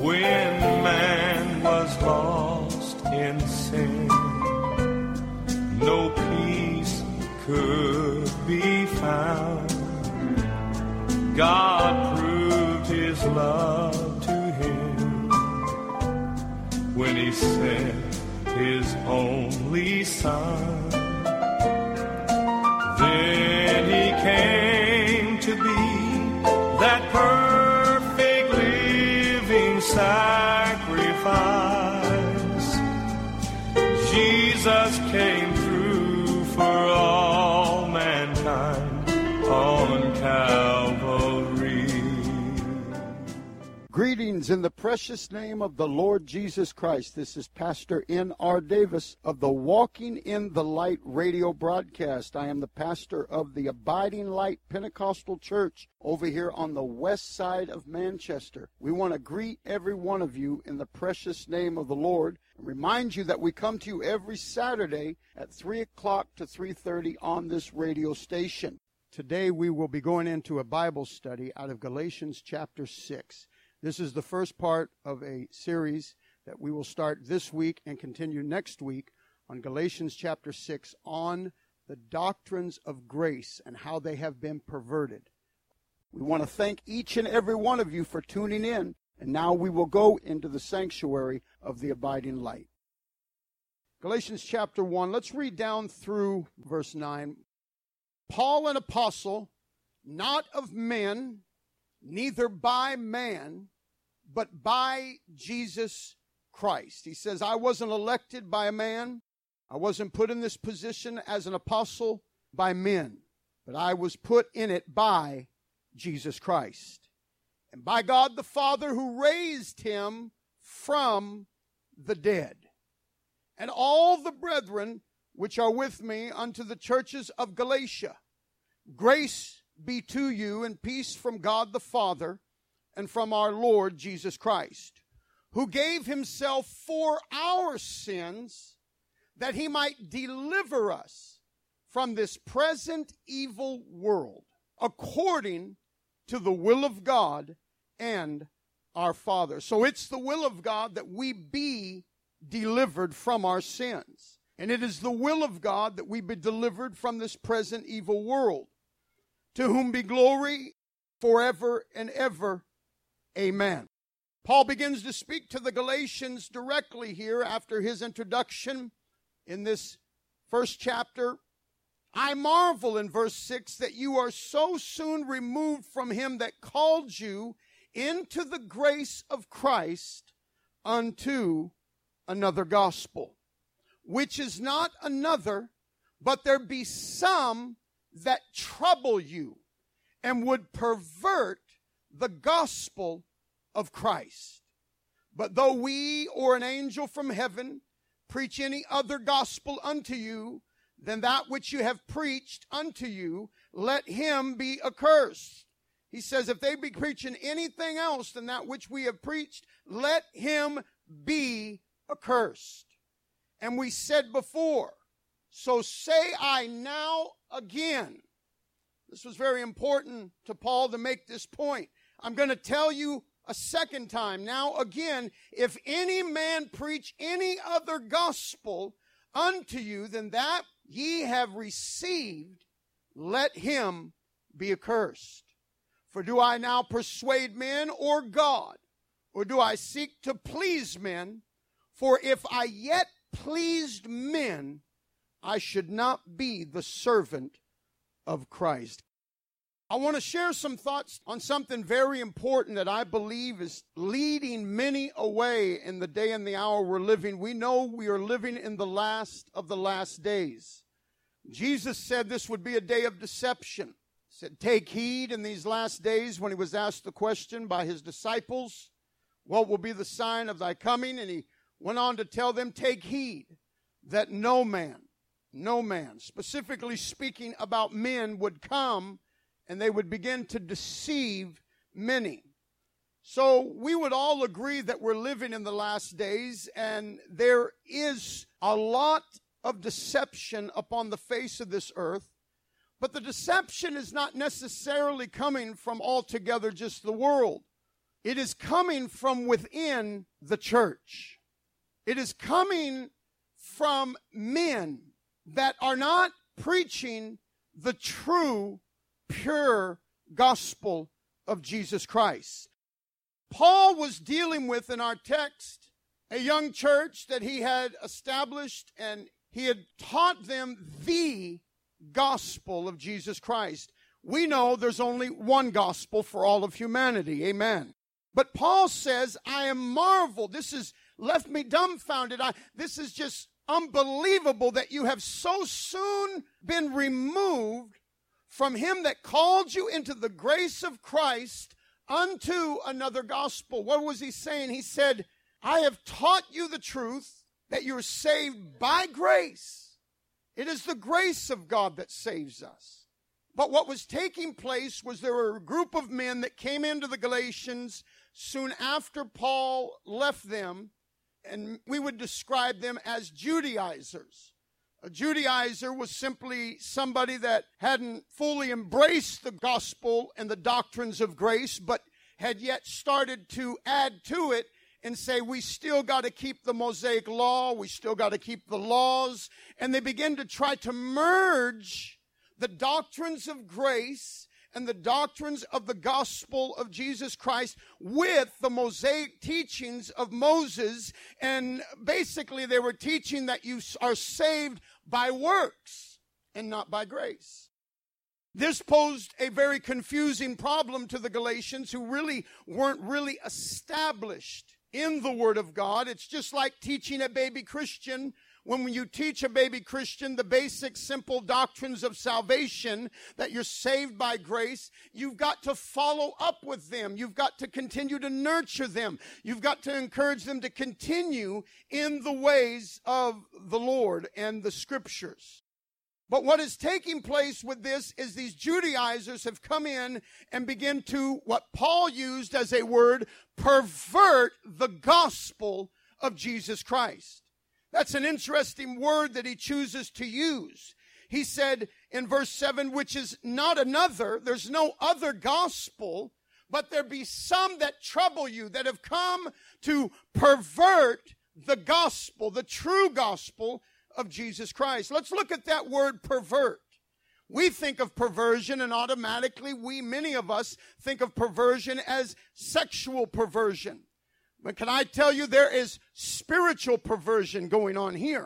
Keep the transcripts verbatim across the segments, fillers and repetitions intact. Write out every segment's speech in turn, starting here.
when man was lost in sin. No peace could be found. God proved his love to him when he sent his only Son. Then he came to be that perfect living sacrifice. Jesus came through for all mankind on Calvary. Greetings in the precious name of the Lord Jesus Christ. This is Pastor N R Davis of the Walking in the Light radio broadcast. I am the pastor of the Abiding Light Pentecostal Church over here on the west side of Manchester. We want to greet every one of you in the precious name of the Lord and remind you that we come to you every Saturday at three o'clock to three thirty on this radio station. Today we will be going into a Bible study out of Galatians chapter six. This is the first part of a series that we will start this week and continue next week on Galatians chapter six on the doctrines of grace and how they have been perverted. We want to thank each and every one of you for tuning in, and now we will go into the sanctuary of the Abiding Light. Galatians chapter one, let's read down through verse nine. Paul, an apostle, not of men, neither by man, but by Jesus Christ. He says, I wasn't elected by a man. I wasn't put in this position as an apostle by men, but I was put in it by Jesus Christ. And by God the Father who raised him from the dead. And all the brethren which are with me unto the churches of Galatia, grace be to you and peace from God the Father and from our Lord Jesus Christ, who gave himself for our sins, that he might deliver us from this present evil world, according to the will of God and our Father. So it's the will of God that we be delivered from our sins. And it is the will of God that we be delivered from this present evil world. To whom be glory forever and ever. Amen. Paul begins to speak to the Galatians directly here after his introduction in this first chapter. I marvel in verse six that you are so soon removed from him that called you into the grace of Christ unto another gospel, which is not another, but there be some that trouble you and would pervert the gospel of Christ. But though we or an angel from heaven preach any other gospel unto you than that which you have preached unto you, let him be accursed. He says, if they be preaching anything else than that which we have preached, let him be accursed. And we said before, so say I now again. This was very important to Paul to make this point. I'm going to tell you a second time. Now again, if any man preach any other gospel unto you than that ye have received, let him be accursed. For do I now persuade men or God? Or do I seek to please men? For if I yet pleased men, I should not be the servant of Christ. I want to share some thoughts on something very important that I believe is leading many away in the day and the hour we're living. We know we are living in the last of the last days. Jesus said this would be a day of deception. He said, take heed in these last days, when he was asked the question by his disciples, what will be the sign of thy coming? And he went on to tell them, take heed that no man, no man, specifically speaking about men, would come and they would begin to deceive many. So we would all agree that we're living in the last days, and there is a lot of deception upon the face of this earth. But the deception is not necessarily coming from altogether just the world. It is coming from within the church. It is coming from men that are not preaching the true, pure gospel of Jesus Christ. Paul was dealing with, in our text, a young church that he had established, and he had taught them the gospel of Jesus Christ. We know there's only one gospel for all of humanity. Amen. But Paul says, I am marveled. This has left me dumbfounded. I, this is just unbelievable that you have so soon been removed from him that called you into the grace of Christ unto another gospel. What was he saying? He said, I have taught you the truth, that you're saved by grace. It is the grace of God that saves us. But what was taking place was there were a group of men that came into the Galatians soon after Paul left them, and we would describe them as Judaizers. A Judaizer was simply somebody that hadn't fully embraced the gospel and the doctrines of grace, but had yet started to add to it and say, we still got to keep the Mosaic law, we still got to keep the laws. And they begin to try to merge the doctrines of grace and the doctrines of the gospel of Jesus Christ with the Mosaic teachings of Moses. And basically they were teaching that you are saved by works and not by grace. This posed a very confusing problem to the Galatians, who really weren't really established in the Word of God. It's just like teaching a baby Christian. When you teach a baby Christian the basic simple doctrines of salvation, that you're saved by grace, you've got to follow up with them. You've got to continue to nurture them. You've got to encourage them to continue in the ways of the Lord and the Scriptures. But what is taking place with this is these Judaizers have come in and begin to, what Paul used as a word, pervert the gospel of Jesus Christ. That's an interesting word that he chooses to use. He said in verse seven, which is not another, there's no other gospel, but there be some that trouble you, that have come to pervert the gospel, the true gospel of Jesus Christ. Let's look at that word pervert. We think of perversion, and automatically we, many of us, think of perversion as sexual perversion. But can I tell you, there is spiritual perversion going on here.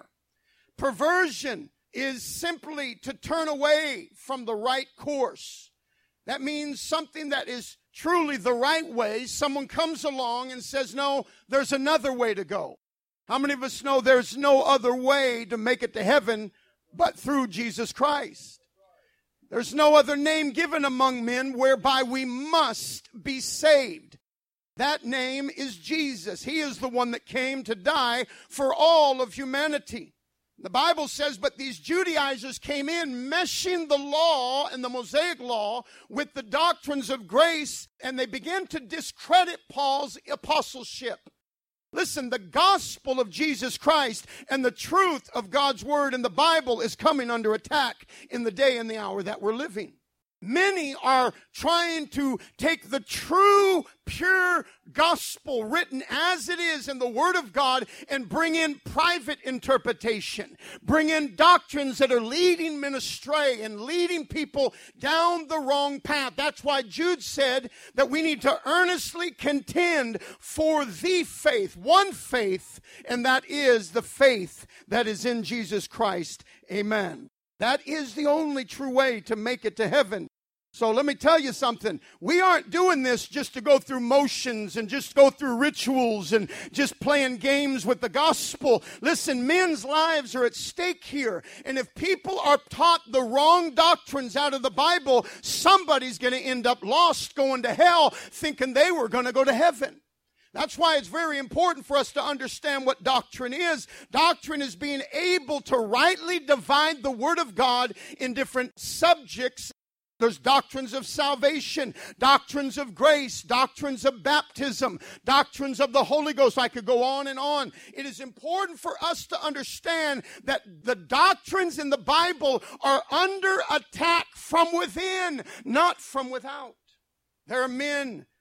Perversion is simply to turn away from the right course. That means something that is truly the right way. Someone comes along and says, no, there's another way to go. How many of us know there's no other way to make it to heaven but through Jesus Christ? There's no other name given among men whereby we must be saved. That name is Jesus. He is the one that came to die for all of humanity. The Bible says, but these Judaizers came in meshing the law and the Mosaic law with the doctrines of grace, and they began to discredit Paul's apostleship. Listen, the gospel of Jesus Christ and the truth of God's word in the Bible is coming under attack in the day and the hour that we're living. Many are trying to take the true, pure gospel written as it is in the Word of God and bring in private interpretation, bring in doctrines that are leading men astray and leading people down the wrong path. That's why Jude said that we need to earnestly contend for the faith, one faith, and that is the faith that is in Jesus Christ. Amen. That is the only true way to make it to heaven. So let me tell you something. We aren't doing this just to go through motions and just go through rituals and just playing games with the gospel. Listen, men's lives are at stake here. And if people are taught the wrong doctrines out of the Bible, somebody's going to end up lost, going to hell, thinking they were going to go to heaven. That's why it's very important for us to understand what doctrine is. Doctrine is being able to rightly divide the Word of God in different subjects. There's doctrines of salvation, doctrines of grace, doctrines of baptism, doctrines of the Holy Ghost. I could go on and on. It is important for us to understand that the doctrines in the Bible are under attack from within, not from without. There are men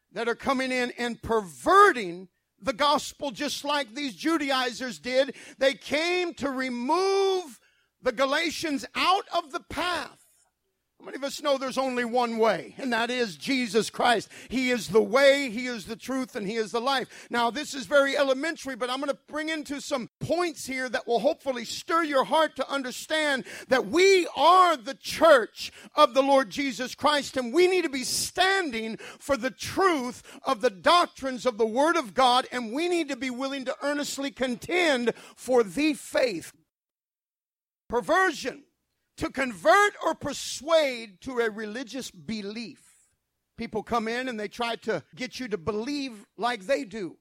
that are coming in and perverting the gospel just like these Judaizers did. They came to remove the Galatians out of the path. How many of us know there's only one way, and that is Jesus Christ? He is the way, He is the truth, and He is the life. Now, this is very elementary, but I'm going to bring into some points here that will hopefully stir your heart to understand that we are the church of the Lord Jesus Christ, and we need to be standing for the truth of the doctrines of the Word of God, and we need to be willing to earnestly contend for the faith. Perversion. To convert or persuade to a religious belief. People come in and they try to get you to believe like they do.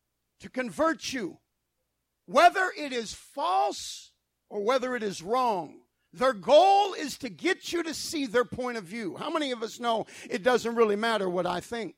To convert you. Whether it is false or whether it is wrong. Their goal is to get you to see their point of view. How many of us know it doesn't really matter what I think?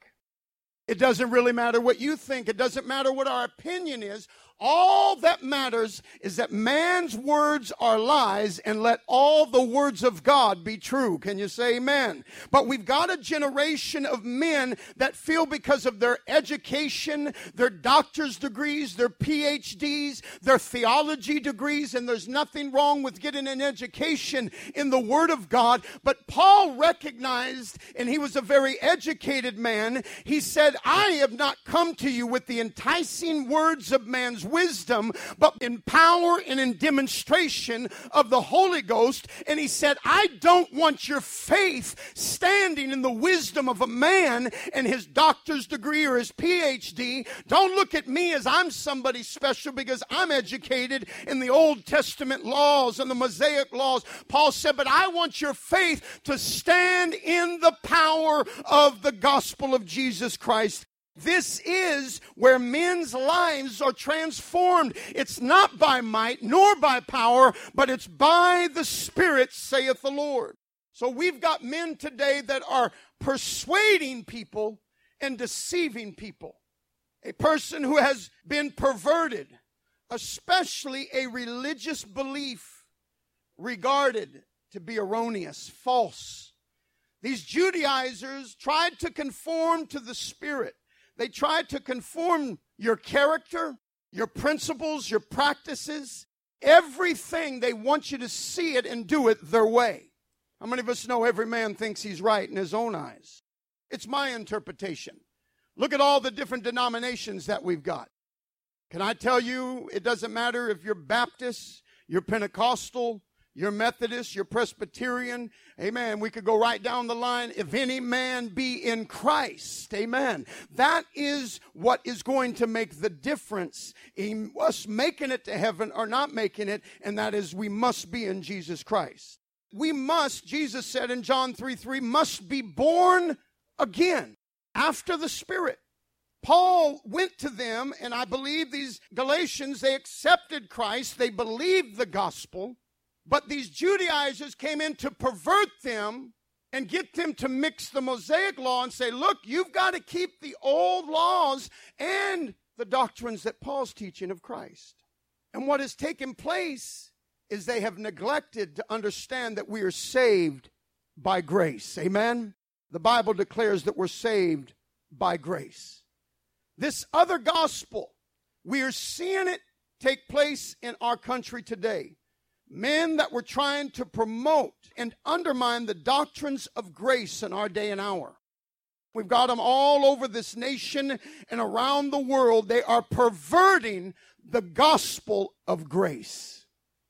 It doesn't really matter what you think. It doesn't matter what our opinion is. All that matters is that man's words are lies, and let all the words of God be true. Can you say amen? But we've got a generation of men that feel because of their education, their doctor's degrees, their P H Ds, their theology degrees, and there's nothing wrong with getting an education in the Word of God. But Paul recognized, and he was a very educated man, he said, I have not come to you with the enticing words of man's wisdom, but in power and in demonstration of the Holy Ghost. And he said, I don't want your faith standing in the wisdom of a man and his doctor's degree or his P H D. Don't look at me as I'm somebody special because I'm educated in the Old Testament laws and the Mosaic laws. Paul said, but I want your faith to stand in the power of the gospel of Jesus Christ. This is where men's lives are transformed. It's not by might nor by power, but it's by the Spirit, saith the Lord. So we've got men today that are persuading people and deceiving people. A person who has been perverted, especially a religious belief, regarded to be erroneous, false. These Judaizers tried to conform to the Spirit. They tried to conform your character, your principles, your practices, everything. They want you to see it and do it their way. How many of us know every man thinks he's right in his own eyes? It's my interpretation. Look at all the different denominations that we've got. Can I tell you, it doesn't matter if you're Baptist, you're Pentecostal, you're Methodist, you're Presbyterian, amen. We could go right down the line. If any man be in Christ, amen. That is what is going to make the difference in us making it to heaven or not making it, and that is we must be in Jesus Christ. We must, Jesus said in John three three, must be born again after the Spirit. Paul went to them, and I believe these Galatians, they accepted Christ, they believed the gospel. But these Judaizers came in to pervert them and get them to mix the Mosaic law and say, look, you've got to keep the old laws and the doctrines that Paul's teaching of Christ. And what has taken place is they have neglected to understand that we are saved by grace. Amen? The Bible declares that we're saved by grace. This other gospel, we are seeing it take place in our country today. Men that were trying to promote and undermine the doctrines of grace in our day and hour. We've got them all over this nation and around the world. They are perverting the gospel of grace.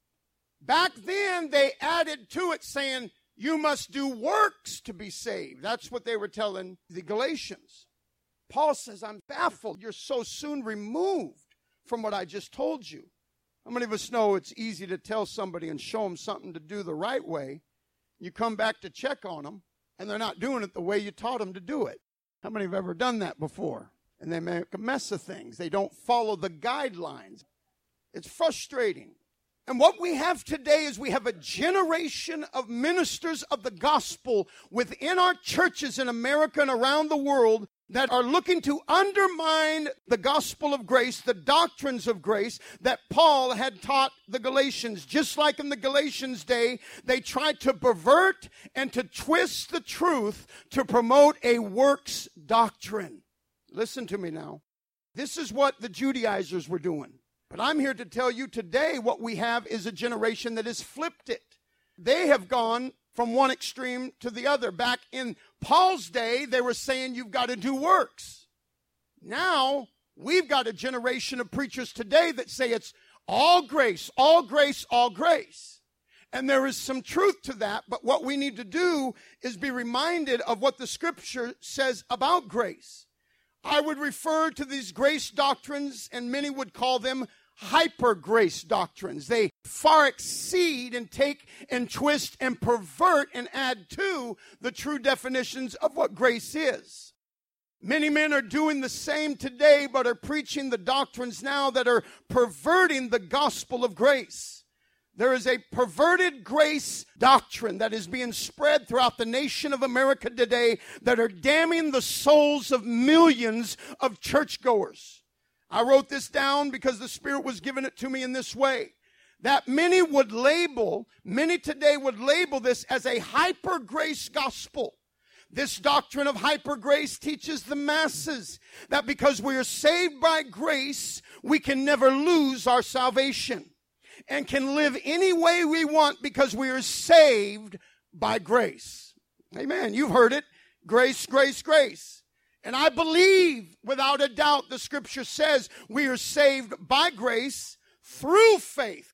Back then, they added to it saying, you must do works to be saved. That's what they were telling the Galatians. Paul says, I'm baffled. You're so soon removed from what I just told you. How many of us know it's easy to tell somebody and show them something to do the right way? You come back to check on them, and they're not doing it the way you taught them to do it. How many have ever done that before? And they make a mess of things. They don't follow the guidelines. It's frustrating. And what we have today is we have a generation of ministers of the gospel within our churches in America and around the world that are looking to undermine the gospel of grace, the doctrines of grace that Paul had taught the Galatians. Just like in the Galatians' day, they tried to pervert and to twist the truth to promote a works doctrine. Listen to me now. This is what the Judaizers were doing. But I'm here to tell you today what we have is a generation that has flipped it. They have gone from one extreme to the other. Back in Paul's day, they were saying you've got to do works. Now, we've got a generation of preachers today that say it's all grace, all grace, all grace. And there is some truth to that, but what we need to do is be reminded of what the Scripture says about grace. I would refer to these grace doctrines, and many would call them hyper grace doctrines. They far exceed and take and twist and pervert and add to the true definitions of what grace is. Many men are doing the same today, but are preaching the doctrines now that are perverting the gospel of grace. There is a perverted grace doctrine that is being spread throughout the nation of America today that are damning the souls of millions of churchgoers. I wrote this down because the Spirit was giving it to me in this way. That many would label, many today would label this as a hyper grace gospel. This doctrine of hyper grace teaches the masses that because we are saved by grace, we can never lose our salvation and can live any way we want because we are saved by grace. Amen. You've heard it. Grace, grace, grace. And I believe, without a doubt, the Scripture says we are saved by grace through faith.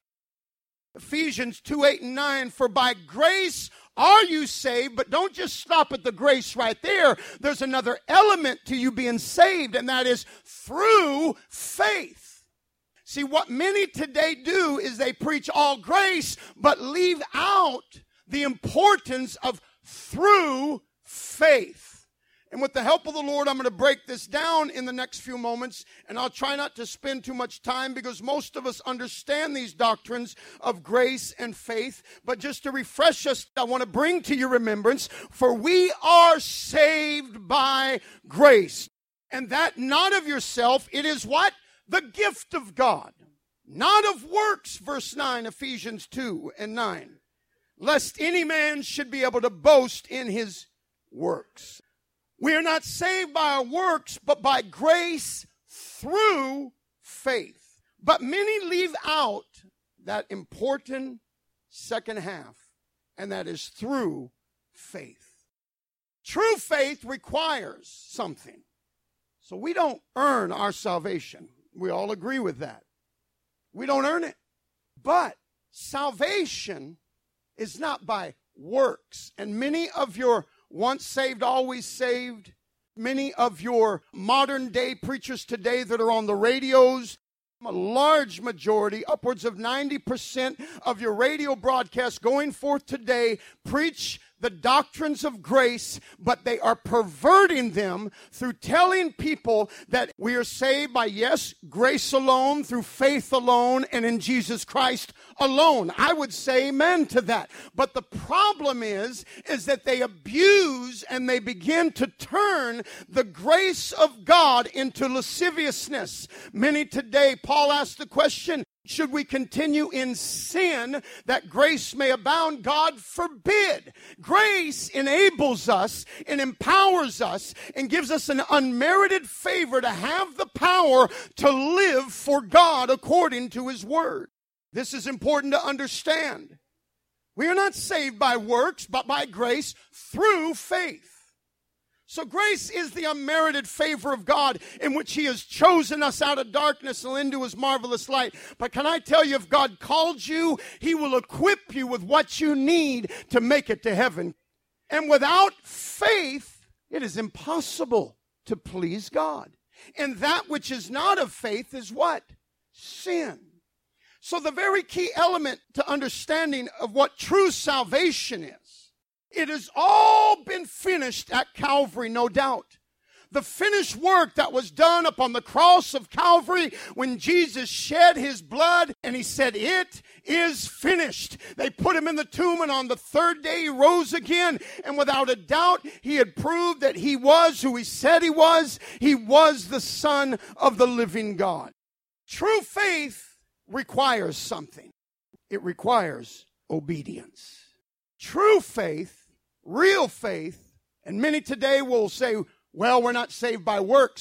Ephesians two, eight, and nine, for by grace are you saved, but don't just stop at the grace right there. There's another element to you being saved, and that is through faith. See, what many today do is they preach all grace, but leave out the importance of through faith. And with the help of the Lord, I'm going to break this down in the next few moments, and I'll try not to spend too much time because most of us understand these doctrines of grace and faith. But just to refresh us, I want to bring to your remembrance, for we are saved by grace. And that not of yourself, it is what? The gift of God. Not of works, verse nine, Ephesians two and nine. Lest any man should be able to boast in his works. We are not saved by our works, but by grace through faith. But many leave out that important second half, and that is through faith. True faith requires something. So we don't earn our salvation. We all agree with that. We don't earn it. But salvation is not by works. And many of your once saved, always saved, many of your modern day preachers today that are on the radios, a large majority, upwards of ninety percent of your radio broadcasts going forth today preach the doctrines of grace, but they are perverting them through telling people that we are saved by, yes, grace alone, through faith alone, and in Jesus Christ alone. I would say amen to that. But the problem is, is that they abuse and they begin to turn the grace of God into lasciviousness. Many today, Paul asked the question, should we continue in sin that grace may abound? God forbid. Grace enables us and empowers us and gives us an unmerited favor to have the power to live for God according to His Word. This is important to understand. We are not saved by works, but by grace through faith. So grace is the unmerited favor of God in which He has chosen us out of darkness and into His marvelous light. But can I tell you, if God called you, He will equip you with what you need to make it to heaven. And without faith, it is impossible to please God. And that which is not of faith is what? Sin. So the very key element to understanding of what true salvation is, it has all been finished at Calvary, no doubt. The finished work that was done upon the cross of Calvary when Jesus shed His blood and He said, it is finished. They put Him in the tomb, and on the third day He rose again. And without a doubt, He had proved that He was who He said He was. He was the Son of the living God. True faith requires something. It requires obedience. True faith, real faith, and many today will say, well, we're not saved by works.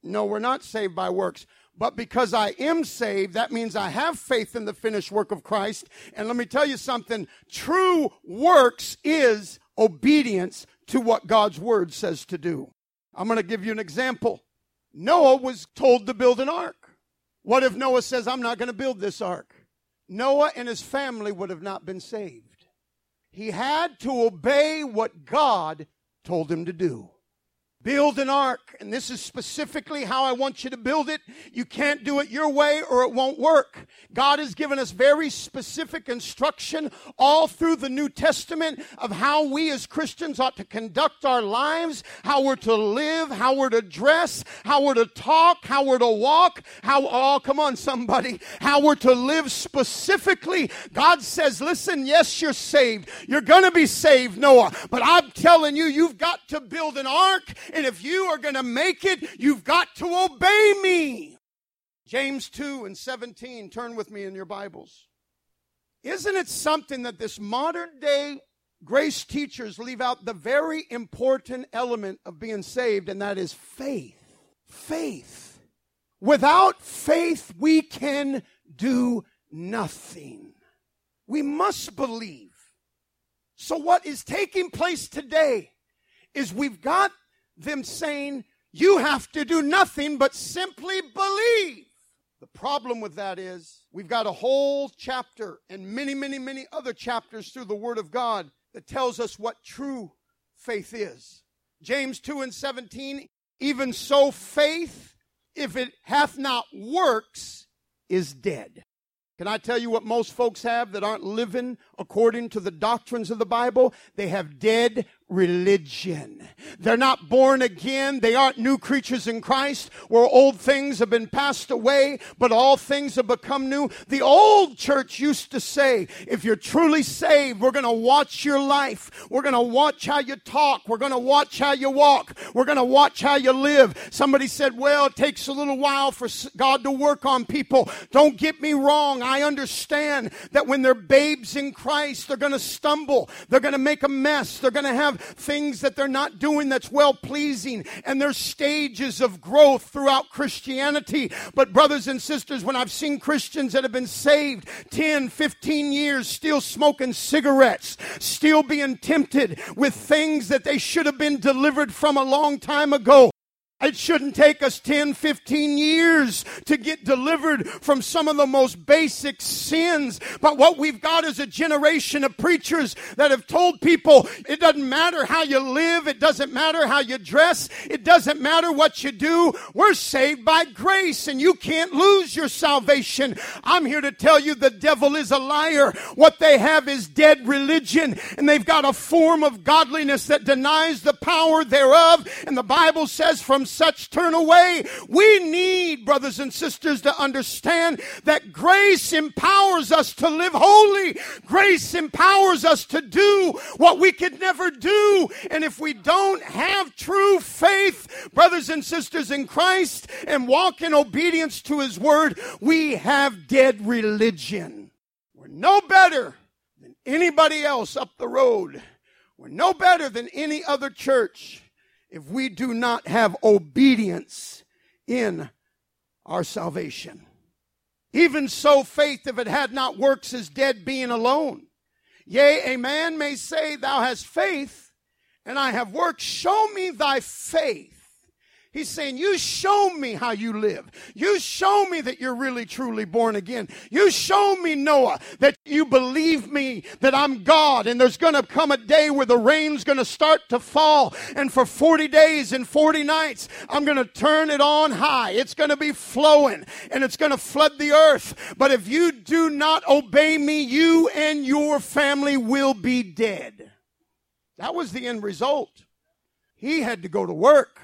No, we're not saved by works. But because I am saved, that means I have faith in the finished work of Christ. And let me tell you something. True works is obedience to what God's word says to do. I'm going to give you an example. Noah was told to build an ark. What if Noah says, I'm not going to build this ark? Noah and his family would have not been saved. He had to obey what God told him to do. Build an ark, and this is specifically how I want you to build it. You can't do it your way or it won't work. God has given us very specific instruction all through the New Testament of how we as Christians ought to conduct our lives, how we're to live, how we're to dress, how we're to talk, how we're to walk, how, oh, come on somebody, how we're to live specifically. God says, listen, yes, you're saved. You're going to be saved, Noah, but I'm telling you, you've got to build an ark. And if you are going to make it, you've got to obey me. James two and seventeen, turn with me in your Bibles. Isn't it something that this modern day grace teachers leave out the very important element of being saved, and that is faith. Faith. Without faith, we can do nothing. We must believe. So what is taking place today is we've got them saying, you have to do nothing but simply believe. The problem with that is we've got a whole chapter and many, many, many other chapters through the Word of God that tells us what true faith is. James two and seventeen, even so faith, if it hath not works, is dead. Can I tell you what most folks have that aren't living according to the doctrines of the Bible? They have dead religion. They're not born again. They aren't new creatures in Christ, where old things have been passed away, but all things have become new. The old church used to say, if you're truly saved, we're going to watch your life. We're going to watch how you talk. We're going to watch how you walk. We're going to watch how you live. Somebody said, well, it takes a little while for God to work on people. Don't get me wrong. I understand that when they're babes in Christ, they're going to stumble. They're going to make a mess. They're going to have things that they're not doing that's well-pleasing, and there's stages of growth throughout Christianity. But brothers and sisters, when I've seen Christians that have been saved ten, fifteen years, still smoking cigarettes, still being tempted with things that they should have been delivered from a long time ago. It shouldn't take us ten, fifteen years to get delivered from some of the most basic sins. But what we've got is a generation of preachers that have told people it doesn't matter how you live. It doesn't matter how you dress. It doesn't matter what you do. We're saved by grace, and you can't lose your salvation. I'm here to tell you the devil is a liar. What they have is dead religion, and they've got a form of godliness that denies the power thereof. And the Bible says, from such turn away. We need, brothers and sisters, to understand that grace empowers us to live holy. Grace empowers us to do what we could never do. And if we don't have true faith, brothers and sisters in Christ, and walk in obedience to His Word, we have dead religion. We're no better than anybody else up the road. We're no better than any other church if we do not have obedience in our salvation. Even so, faith, if it had not works, is dead, being alone. Yea, a man may say, thou hast faith, and I have works. Show me thy faith. He's saying, you show me how you live. You show me that you're really, truly born again. You show me, Noah, that you believe me, that I'm God, and there's going to come a day where the rain's going to start to fall, and for forty days and forty nights, I'm going to turn it on high. It's going to be flowing, and it's going to flood the earth. But if you do not obey me, you and your family will be dead. That was the end result. He had to go to work.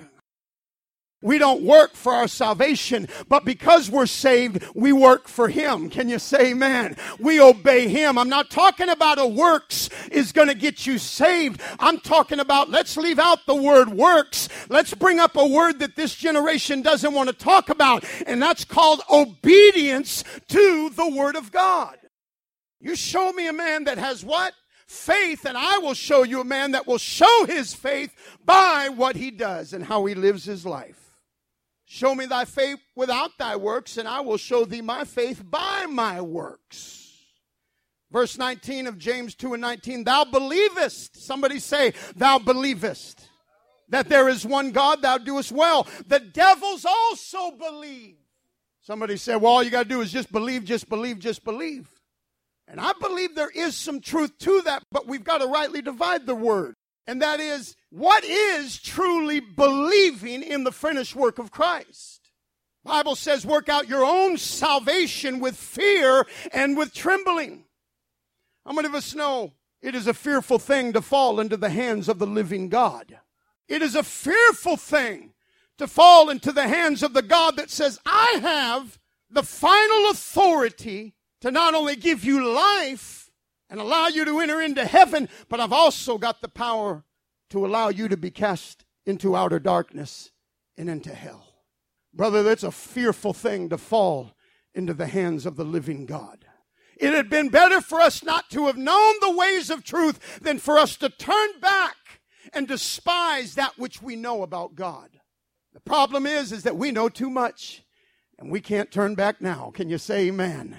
We don't work for our salvation, but because we're saved, we work for Him. Can you say amen? We obey Him. I'm not talking about a works is going to get you saved. I'm talking about, let's leave out the word works. Let's bring up a word that this generation doesn't want to talk about, and that's called obedience to the Word of God. You show me a man that has what? Faith, and I will show you a man that will show his faith by what he does and how he lives his life. Show me thy faith without thy works, and I will show thee my faith by my works. Verse nineteen of James two and nineteen, thou believest. Somebody say, thou believest. That there is one God, thou doest well. The devils also believe. Somebody said, well, all you got to do is just believe, just believe, just believe. And I believe there is some truth to that, but we've got to rightly divide the word. And that is, what is truly believing in the finished work of Christ? The Bible says, work out your own salvation with fear and with trembling. How many of us know it is a fearful thing to fall into the hands of the living God? It is a fearful thing to fall into the hands of the God that says, I have the final authority to not only give you life and allow you to enter into heaven, but I've also got the power to allow you to be cast into outer darkness and into hell. Brother, that's a fearful thing to fall into the hands of the living God. It had been better for us not to have known the ways of truth than for us to turn back and despise that which we know about God. The problem is, is that we know too much and we can't turn back now. Can you say amen?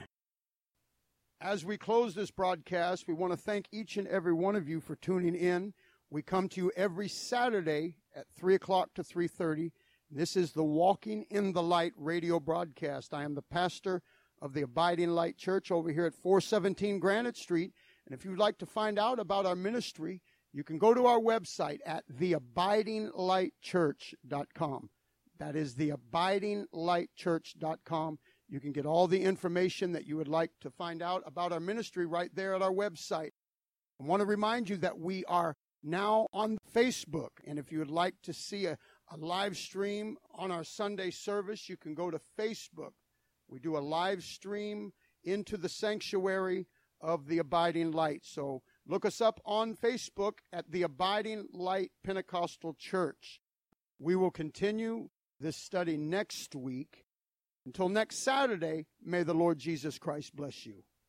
As we close this broadcast, we want to thank each and every one of you for tuning in. We come to you every Saturday at three o'clock to three thirty. This is the Walking in the Light radio broadcast. I am the pastor of the Abiding Light Church over here at four seventeen Granite Street. And if you'd like to find out about our ministry, you can go to our website at the abiding light church dot com. That is the abiding light church dot com. You can get all the information that you would like to find out about our ministry right there at our website. I want to remind you that we are now on Facebook. And if you would like to see a, a live stream on our Sunday service, you can go to Facebook. We do a live stream into the sanctuary of the Abiding Light. So look us up on Facebook at the Abiding Light Pentecostal Church. We will continue this study next week. Until next Saturday, may the Lord Jesus Christ bless you.